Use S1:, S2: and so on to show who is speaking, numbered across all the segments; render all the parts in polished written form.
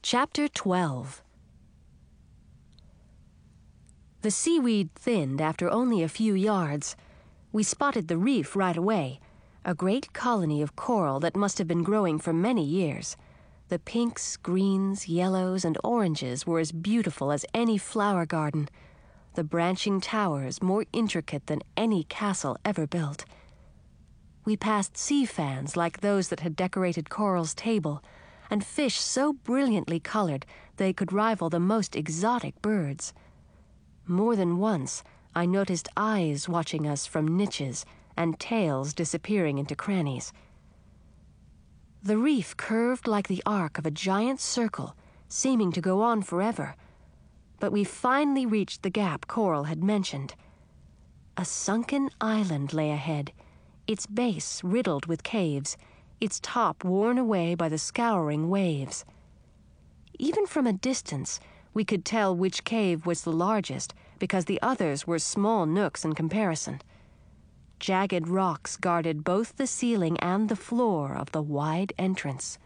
S1: Chapter 12. The seaweed thinned after only a few yards. We spotted the reef right away, a great colony of coral that must have been growing for many years. The pinks, greens, yellows, and oranges were as beautiful as any flower garden, the branching towers more intricate than any castle ever built. We passed sea fans like those that had decorated Coral's table, and fish so brilliantly colored they could rival the most exotic birds. More than once, I noticed eyes watching us from niches and tails disappearing into crannies. The reef curved like the arc of a giant circle, seeming to go on forever, but we finally reached the gap Coral had mentioned. A sunken island lay ahead, its base riddled with caves, its top worn away by the scouring waves. Even from a distance, we could tell which cave was the largest because the others were small nooks in comparison. Jagged rocks guarded both the ceiling and the floor of the wide entrance.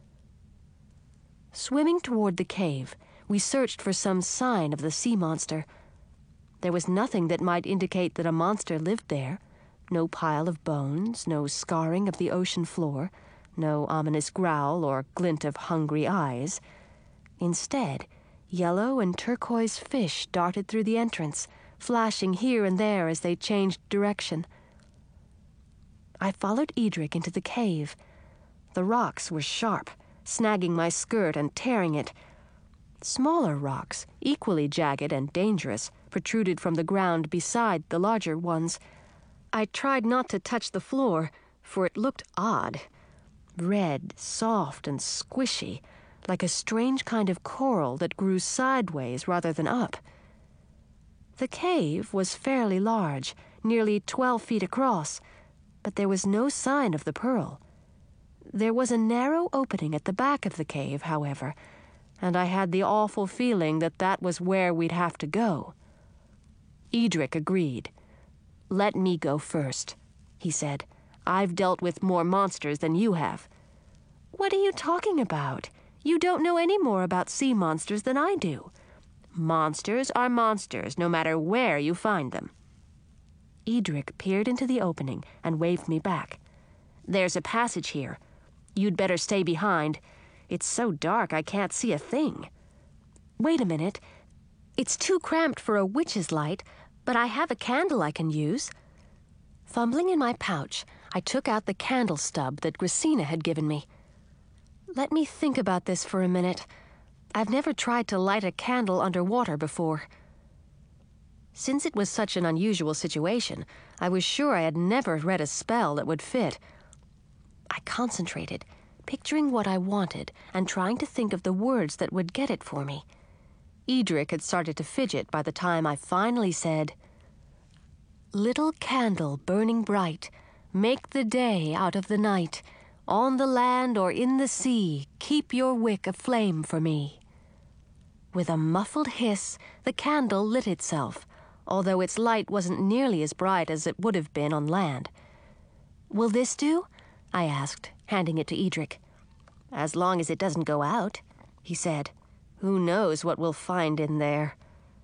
S1: Swimming toward the cave, we searched for some sign of the sea monster. There was nothing that might indicate that a monster lived there. No pile of bones, no scarring of the ocean floor, no ominous growl or glint of hungry eyes. Instead, yellow and turquoise fish darted through the entrance, flashing here and there as they changed direction. I followed Edric into the cave. The rocks were sharp, snagging my skirt and tearing it. Smaller rocks, equally jagged and dangerous, protruded from the ground beside the larger ones. I tried not to touch the floor, for it looked odd. Red, soft, and squishy, like a strange kind of coral that grew sideways rather than up. The cave was fairly large, nearly 12 feet across, but there was no sign of the pearl. There was a narrow opening at the back of the cave, however, and I had the awful feeling that that was where we'd have to go. Edric agreed. "Let me go first," he said. "I've dealt with more monsters than you have." "What are you talking about? You don't know any more about sea monsters than I do." "Monsters are monsters, no matter where you find them." Edric peered into the opening and waved me back. "There's a passage here. You'd better stay behind. It's so dark I can't see a thing." "Wait a minute. It's too cramped for a witch's light, but I have a candle I can use." Fumbling in my pouch, I took out the candle stub that Gracina had given me. "Let me think about this for a minute. I've never tried to light a candle underwater before." Since it was such an unusual situation, I was sure I had never read a spell that would fit. I concentrated, picturing what I wanted and trying to think of the words that would get it for me. Edric had started to fidget by the time I finally said, "Little candle burning bright, make the day out of the night. On the land or in the sea, keep your wick aflame for me." With a muffled hiss, the candle lit itself, although its light wasn't nearly as bright as it would have been on land. "Will this do?" I asked, handing it to Edric. "As long as it doesn't go out," he said. "Who knows what we'll find in there?"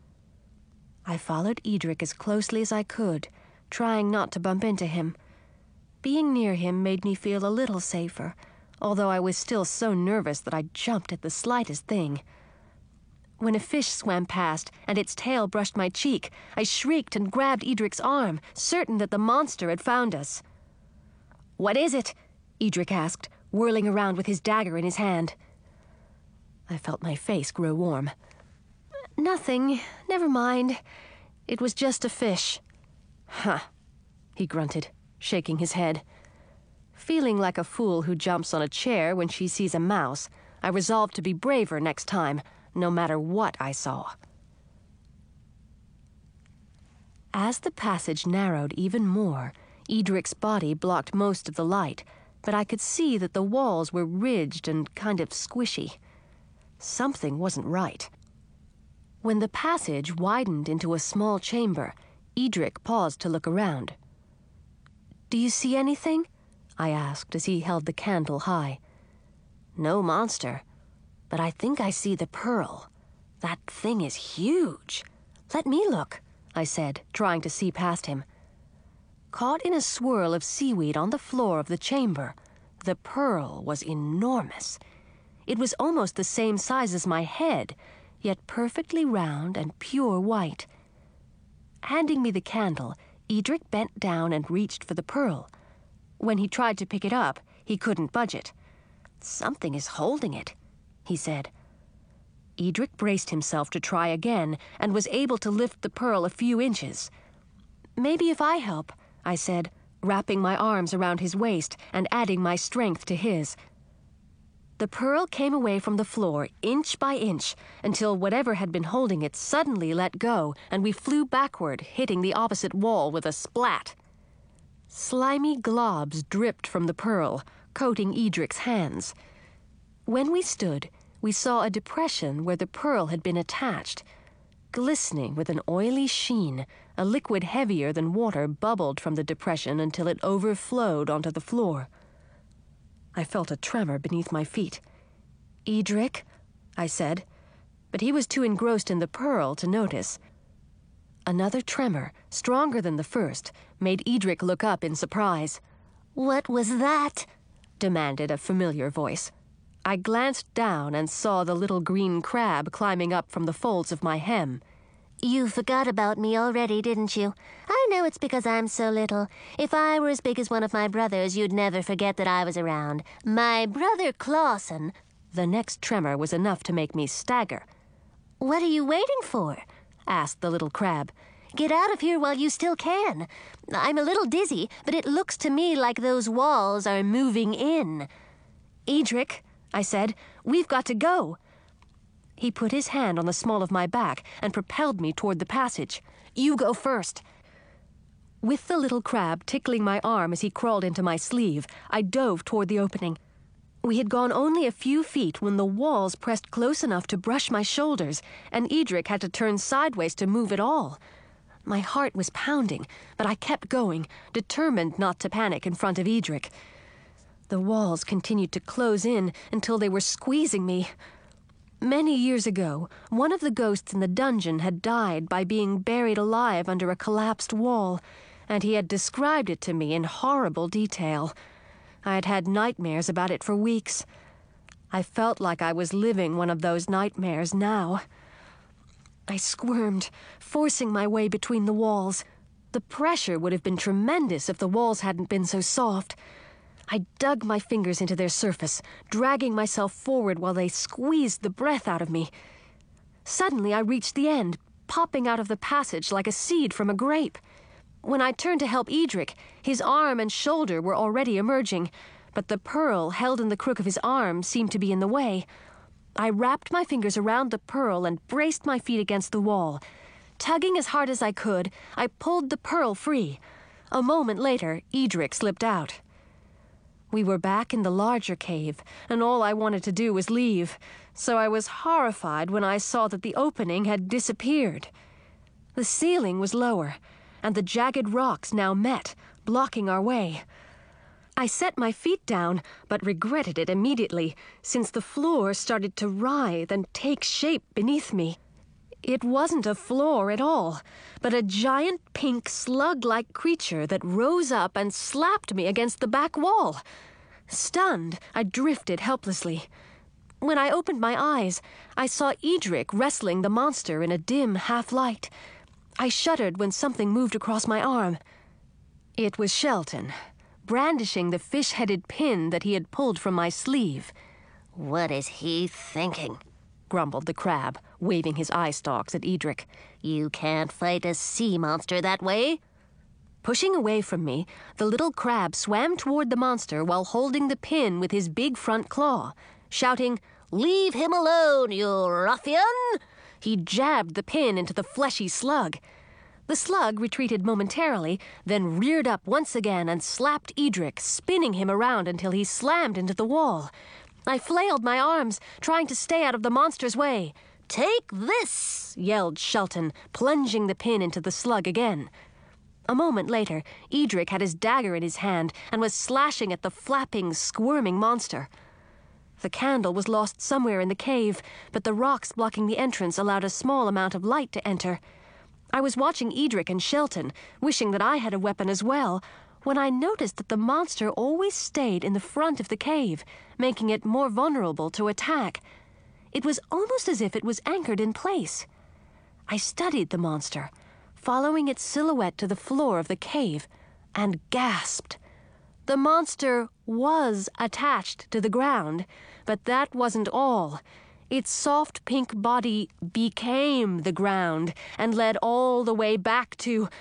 S1: I followed Edric as closely as I could, trying not to bump into him. Being near him made me feel a little safer, although I was still so nervous that I jumped at the slightest thing. When a fish swam past and its tail brushed my cheek, I shrieked and grabbed Edric's arm, certain that the monster had found us. "What is it?" Edric asked, whirling around with his dagger in his hand. I felt my face grow warm. "Nothing. Never mind. It was just a fish." "Huh," he grunted, shaking his head. Feeling like a fool who jumps on a chair when she sees a mouse, I resolved to be braver next time, no matter what I saw. As the passage narrowed even more, Edric's body blocked most of the light, but I could see that the walls were ridged and kind of squishy. Something wasn't right. When the passage widened into a small chamber, Edric paused to look around. "Do you see anything?" I asked as he held the candle high. "No monster. But I think I see the pearl. That thing is huge. Let me look, I said, trying to see past him. Caught in a swirl of seaweed on the floor of the chamber, the pearl was enormous. It was almost the same size as my head, yet perfectly round and pure white. Handing me the candle, Edric bent down and reached for the pearl. When he tried to pick it up, he couldn't budge it. "Something is holding it," he said. Edric braced himself to try again and was able to lift the pearl a few inches. "Maybe if I help," I said, wrapping my arms around his waist and adding my strength to his. The pearl came away from the floor inch by inch until whatever had been holding it suddenly let go and we flew backward, hitting the opposite wall with a splat. Slimy globs dripped from the pearl, coating Edric's hands. When we stood, we saw a depression where the pearl had been attached. Glistening with an oily sheen, a liquid heavier than water bubbled from the depression until it overflowed onto the floor. I felt a tremor beneath my feet. "Edric," I said, but he was too engrossed in the pearl to notice. Another tremor, stronger than the first, made Edric look up in surprise. "What was that?" demanded a familiar voice. I glanced down and saw the little green crab climbing up from the folds of my hem. "You forgot about me already, didn't you? I know it's because I'm so little. If I were as big as one of my brothers, you'd never forget that I was around. My brother Clausen." The next tremor was enough to make me stagger. "What are you waiting for?" asked the little crab. "Get out of here while you still can. I'm a little dizzy, but it looks to me like those walls are moving in." "Edric," I said, "we've got to go." He put his hand on the small of my back and propelled me toward the passage. "You go first." With the little crab tickling my arm as he crawled into my sleeve, I dove toward the opening. We had gone only a few feet when the walls pressed close enough to brush my shoulders, and Edric had to turn sideways to move at all. My heart was pounding, but I kept going, determined not to panic in front of Edric. The walls continued to close in until they were squeezing me. Many years ago, one of the ghosts in the dungeon had died by being buried alive under a collapsed wall, and he had described it to me in horrible detail. I had had nightmares about it for weeks. I felt like I was living one of those nightmares now. I squirmed, forcing my way between the walls. The pressure would have been tremendous if the walls hadn't been so soft. I dug my fingers into their surface, dragging myself forward while they squeezed the breath out of me. Suddenly, I reached the end, popping out of the passage like a seed from a grape. When I turned to help Edric, his arm and shoulder were already emerging, but the pearl held in the crook of his arm seemed to be in the way. I wrapped my fingers around the pearl and braced my feet against the wall. Tugging as hard as I could, I pulled the pearl free. A moment later, Edric slipped out. We were back in the larger cave, and all I wanted to do was leave, so I was horrified when I saw that the opening had disappeared. The ceiling was lower, and the jagged rocks now met, blocking our way. I set my feet down, but regretted it immediately, since the floor started to writhe and take shape beneath me. It wasn't a floor at all, but a giant pink slug-like creature that rose up and slapped me against the back wall. Stunned, I drifted helplessly. When I opened my eyes, I saw Edric wrestling the monster in a dim half-light. I shuddered when something moved across my arm. It was Shelton, brandishing the fish-headed pin that he had pulled from my sleeve.
S2: "What is he thinking?"
S1: grumbled the crab, waving his eye stalks at Edric.
S2: "You can't fight a sea monster that way."
S1: Pushing away from me, the little crab swam toward the monster while holding the pin with his big front claw. Shouting,
S2: "Leave him alone, you ruffian!"
S1: he jabbed the pin into the fleshy slug. The slug retreated momentarily, then reared up once again and slapped Edric, spinning him around until he slammed into the wall. I flailed my arms, trying to stay out of the monster's way.
S2: "Take this!"
S1: yelled Shelton, plunging the pin into the slug again. A moment later, Edric had his dagger in his hand and was slashing at the flapping, squirming monster. The candle was lost somewhere in the cave, but the rocks blocking the entrance allowed a small amount of light to enter. I was watching Edric and Shelton, wishing that I had a weapon as well, when I noticed that the monster always stayed in the front of the cave, making it more vulnerable to attack. It was almost as if it was anchored in place. I studied the monster, following its silhouette to the floor of the cave, and gasped. The monster was attached to the ground, but that wasn't all. Its soft pink body became the ground and led all the way back to...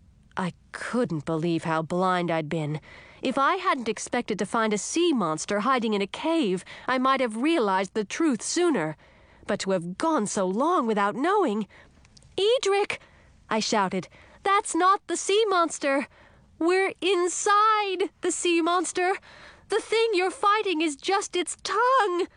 S1: I couldn't believe how blind I'd been. If I hadn't expected to find a sea monster hiding in a cave, I might have realized the truth sooner. But to have gone so long without knowing... "Edric!" I shouted. "That's not the sea monster! We're inside the sea monster! The thing you're fighting is just its tongue!"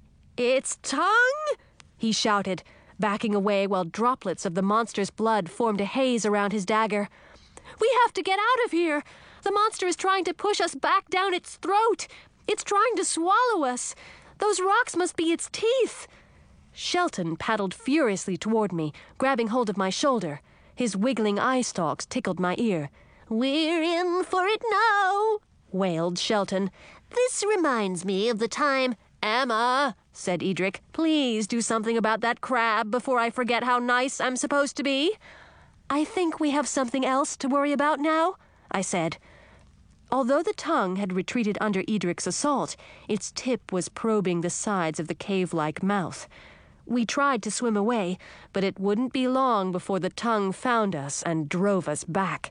S1: "Its tongue?" he shouted, backing away while droplets of the monster's blood formed a haze around his dagger. "We have to get out of here! The monster is trying to push us back down its throat! It's trying to swallow us! Those rocks must be its teeth!" Shelton paddled furiously toward me, grabbing hold of my shoulder. His wiggling eye stalks tickled my ear.
S2: "We're in for it now,"
S1: wailed Shelton.
S2: "This reminds me of the time—"
S1: "Emma," said Edric, "please do something about that crab before I forget how nice I'm supposed to be." "I think we have something else to worry about now," I said. Although the tongue had retreated under Edric's assault, its tip was probing the sides of the cave-like mouth. We tried to swim away, but it wouldn't be long before the tongue found us and drove us back.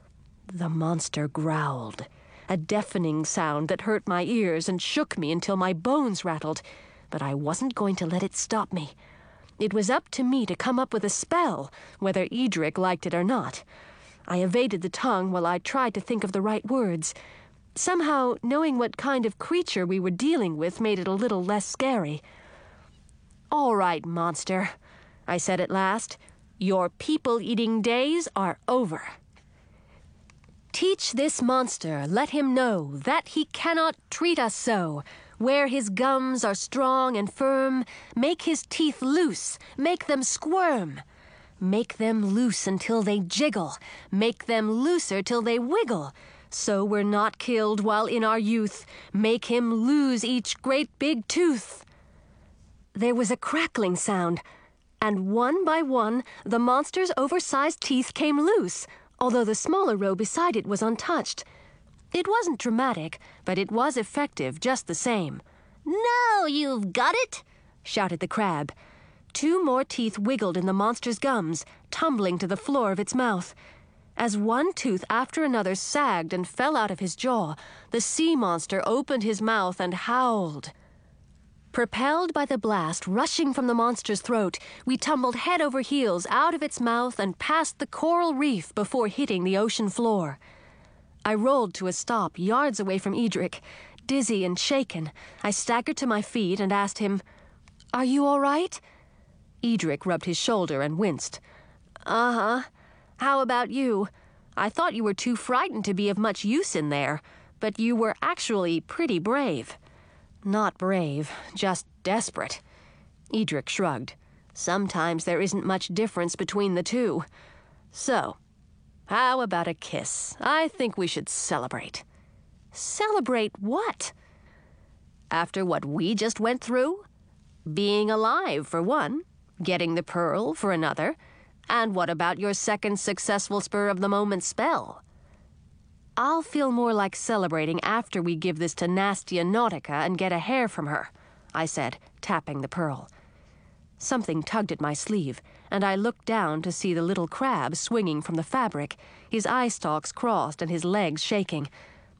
S1: The monster growled, a deafening sound that hurt my ears and shook me until my bones rattled, but I wasn't going to let it stop me. It was up to me to come up with a spell, whether Edric liked it or not. I evaded the tongue while I tried to think of the right words. Somehow, knowing what kind of creature we were dealing with made it a little less scary. "All right, monster," I said at last. "Your people-eating days are over. Teach this monster, let him know that he cannot treat us so. Where his gums are strong and firm, make his teeth loose, make them squirm. Make them loose until they jiggle, make them looser till they wiggle. So we're not killed while in our youth, make him lose each great big tooth." There was a crackling sound, and one by one, the monster's oversized teeth came loose, although the smaller row beside it was untouched. It wasn't dramatic, but it was effective just the same.
S2: "Now you've got it!"
S1: shouted the crab. 2 more teeth wiggled in the monster's gums, tumbling to the floor of its mouth. As one tooth after another sagged and fell out of his jaw, the sea monster opened his mouth and howled. Propelled by the blast rushing from the monster's throat, we tumbled head over heels out of its mouth and past the coral reef before hitting the ocean floor. I rolled to a stop yards away from Edric. Dizzy and shaken, I staggered to my feet and asked him, "Are you all right?" Edric rubbed his shoulder and winced. "Uh-huh. How about you? I thought you were too frightened to be of much use in there, but you were actually pretty brave." "Not brave, just desperate." Edric shrugged. "Sometimes there isn't much difference between the two. So, how about a kiss? I think we should celebrate." "Celebrate what?" "After what we just went through? Being alive, for one. Getting the pearl, for another. And what about your second successful spur-of-the-moment spell?" "I'll feel more like celebrating after we give this to Nastia Nautica and get a hair from her," I said, tapping the pearl. Something tugged at my sleeve, and I looked down to see the little crab swinging from the fabric, his eye stalks crossed and his legs shaking.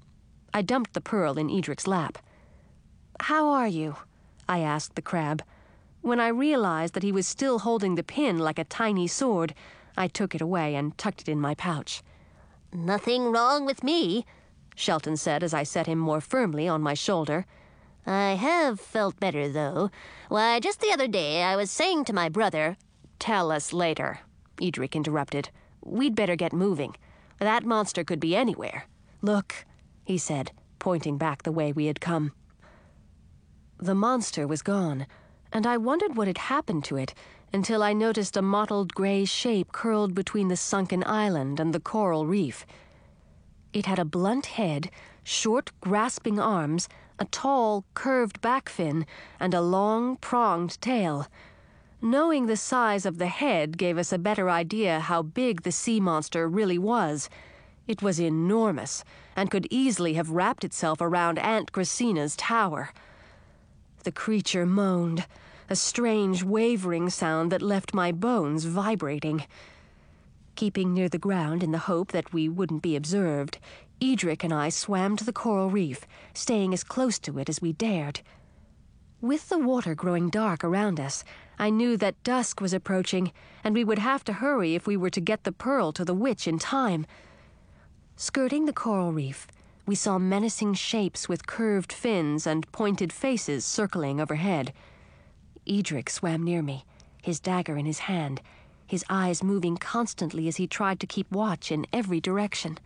S1: I dumped the pearl in Edric's lap. "How are you?" I asked the crab. When I realized that he was still holding the pin like a tiny sword, I took it away and tucked it in my pouch.
S2: "Nothing wrong with me,"
S1: Shelton said as I set him more firmly on my shoulder.
S2: "I have felt better, though. Why, just the other day I was saying to my brother—"
S1: "Tell us later," Edric interrupted. "We'd better get moving. That monster could be anywhere. Look," he said, pointing back the way we had come. The monster was gone, and I wondered what had happened to it until I noticed a mottled gray shape curled between the sunken island and the coral reef. It had a blunt head, short, grasping arms, a tall, curved back fin, and a long, pronged tail. Knowing the size of the head gave us a better idea how big the sea monster really was. It was enormous, and could easily have wrapped itself around Aunt Gracina's tower. The creature moaned, a strange, wavering sound that left my bones vibrating. Keeping near the ground in the hope that we wouldn't be observed, Edric and I swam to the coral reef, staying as close to it as we dared. With the water growing dark around us, I knew that dusk was approaching, and we would have to hurry if we were to get the pearl to the witch in time. Skirting the coral reef, we saw menacing shapes with curved fins and pointed faces circling overhead. Edric swam near me, his dagger in his hand, his eyes moving constantly as he tried to keep watch in every direction.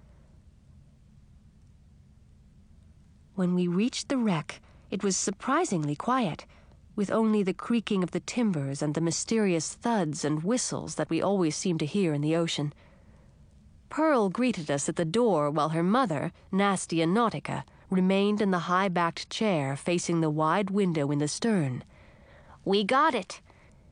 S1: When we reached the wreck, it was surprisingly quiet, with only the creaking of the timbers and the mysterious thuds and whistles that we always seem to hear in the ocean. Pearl greeted us at the door while her mother, Nasty and Nautica, remained in the high-backed chair facing the wide window in the stern.
S2: "We got it."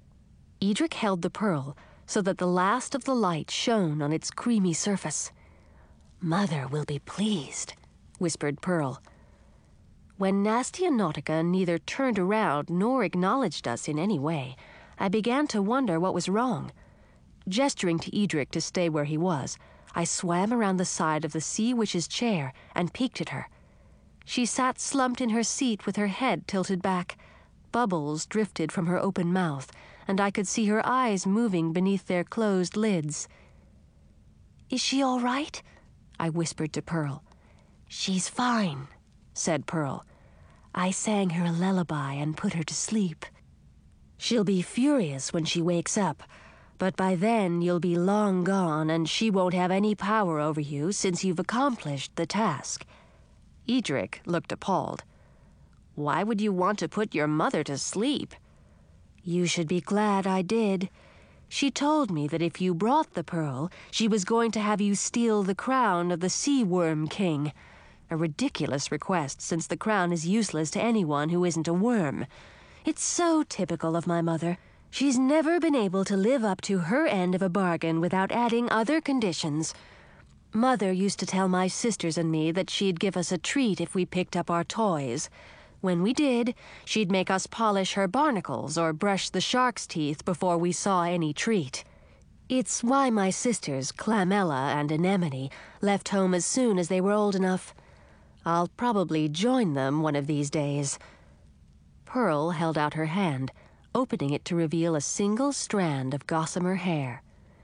S1: Edric held the pearl so that the last of the light shone on its creamy surface. "Mother will be pleased," whispered Pearl. When Nasty and Nautica neither turned around nor acknowledged us in any way, I began to wonder what was wrong. Gesturing to Edric to stay where he was, I swam around the side of the sea witch's chair and peeked at her. She sat slumped in her seat with her head tilted back. Bubbles drifted from her open mouth, and I could see her eyes moving beneath their closed lids. "Is she all right?" I whispered to Pearl. "She's fine," said Pearl. "I sang her a lullaby and put her to sleep. She'll be furious when she wakes up, but by then you'll be long gone and she won't have any power over you since you've accomplished the task." Edric looked appalled. "Why would you want to put your mother to sleep?" "You should be glad I did. She told me that if you brought the pearl, she was going to have you steal the crown of the Sea Worm King. A ridiculous request, since the crown is useless to anyone who isn't a worm. It's so typical of my mother. She's never been able to live up to her end of a bargain without adding other conditions. Mother used to tell my sisters and me that she'd give us a treat if we picked up our toys. When we did, she'd make us polish her barnacles or brush the shark's teeth before we saw any treat. It's why my sisters, Clamella and Anemone, left home as soon as they were old enough. I'll probably join them one of these days." Pearl held out her hand, opening it to reveal a single strand of gossamer hair.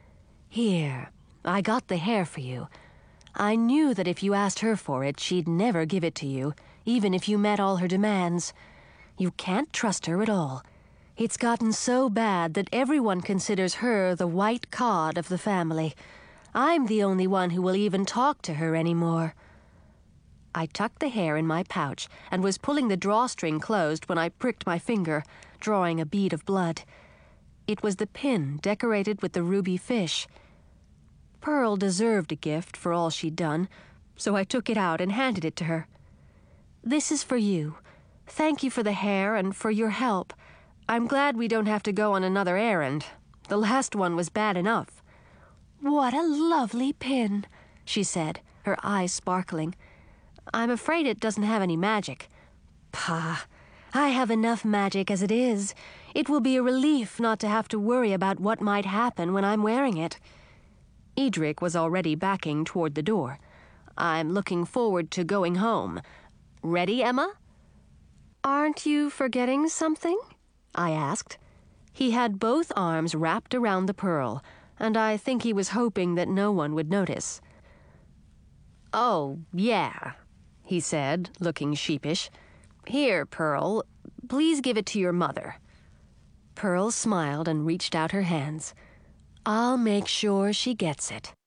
S1: "Here, I got the hair for you. I knew that if you asked her for it, she'd never give it to you, even if you met all her demands. You can't trust her at all. It's gotten so bad that everyone considers her the white cod of the family. I'm the only one who will even talk to her anymore." I tucked the hair in my pouch and was pulling the drawstring closed when I pricked my finger, drawing a bead of blood. It was the pin decorated with the ruby fish. Pearl deserved a gift for all she'd done, so I took it out and handed it to her. "This is for you. Thank you for the hair and for your help. I'm glad we don't have to go on another errand. The last one was bad enough." "What a lovely pin," she said, her eyes sparkling. "I'm afraid it doesn't have any magic." "Pah, I have enough magic as it is. It will be a relief not to have to worry about what might happen when I'm wearing it." Edric was already backing toward the door. "I'm looking forward to going home. Ready, Emma?" "Aren't you forgetting something?" I asked. He had both arms wrapped around the pearl, and I think he was hoping that no one would notice. "Oh, yeah," he said, looking sheepish. "Here, Pearl, please give it to your mother." Pearl smiled and reached out her hands. "I'll make sure she gets it."